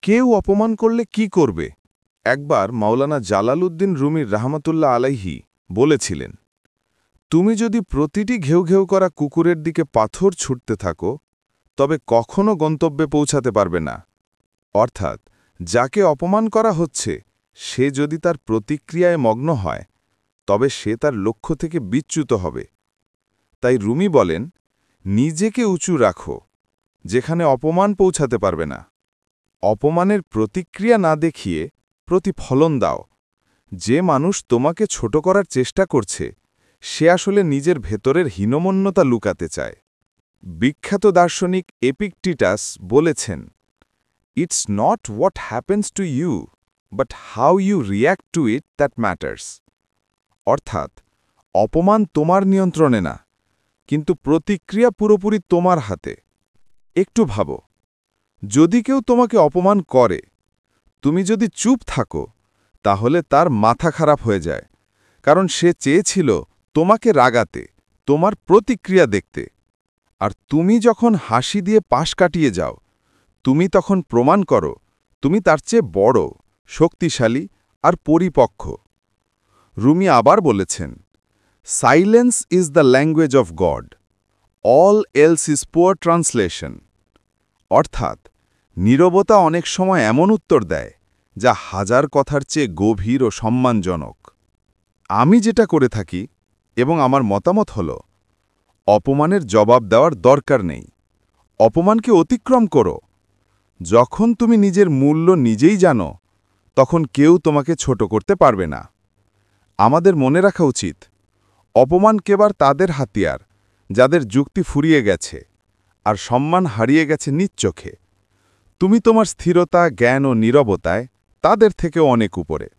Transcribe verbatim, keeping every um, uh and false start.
কেউ অপমান করলে কি করবে? একবার মাওলানা জালালউদ্দিন রুমির রাহমাতুল্লাহ আলাইহি বলেছিলেন, তুমি যদি প্রতিটি ঘেউ ঘেউ করা কুকুরের দিকে পাথর ছুটতে থাকো তবে কখনো গন্তব্যে পৌঁছাতে পারবে না। অর্থাৎ যাকে অপমান করা হচ্ছে সে যদি তার প্রতিক্রিয়ায় মগ্ন হয় তবে সে তার লক্ষ্য থেকে বিচ্যুত হবে। তাই রুমি বলেন, নিজেকে উঁচু রাখো, যেখানে অপমান পৌঁছাতে পারবে না। অপমানের প্রতিক্রিয়া না দেখিয়ে প্রতিফলন দাও। যে মানুষ তোমাকে ছোট করার চেষ্টা করছে সে আসলে নিজের ভেতরের হীনমন্যতা লুকাতে চায়। বিখ্যাত দার্শনিক এপিকটিটাস বলেছেন, it's not what happens to you but how you react to it that matters. অর্থাৎ অপমান তোমার নিয়ন্ত্রণে না, কিন্তু প্রতিক্রিয়া পুরোপুরি তোমার হাতে। একটু ভাবো, যদি কেউ তোমাকে অপমান করে, তুমি যদি চুপ থাকো তাহলে তার মাথা খারাপ হয়ে যায়, কারণ সে চেয়েছিল তোমাকে রাগাতে, তোমার প্রতিক্রিয়া দেখতে। আর তুমি যখন হাসি দিয়ে পাশ কাটিয়ে যাও, তুমি তখন প্রমাণ করো তুমি তার চেয়ে বড়, শক্তিশালী আর পরিপক্ক। রুমি আবার বলেছেন, silence is the language of God, all else is poor translation. অর্থাৎ নীরবতা অনেক সময় এমন উত্তর দেয় যা হাজার কথার চেয়ে গভীর ও সম্মানজনক। আমি যেটা করে থাকি এবং আমার মতামত হল, অপমানের জবাব দেওয়ার দরকার নেই, অপমানকে অতিক্রম করো। যখন তুমি নিজের মূল্য নিজেই জানো তখন কেউ তোমাকে ছোট করতে পারবে না। আমাদের মনে রাখা উচিত, অপমান কেবল তাদের হাতিয়ার যাদের যুক্তি ফুরিয়ে গেছে আর সম্মান হারিয়ে গেছে নিজ চোখে। তুমি তোমার স্থিরতা, জ্ঞান ও নীরবতায় তাদের থেকেও অনেক উপরে।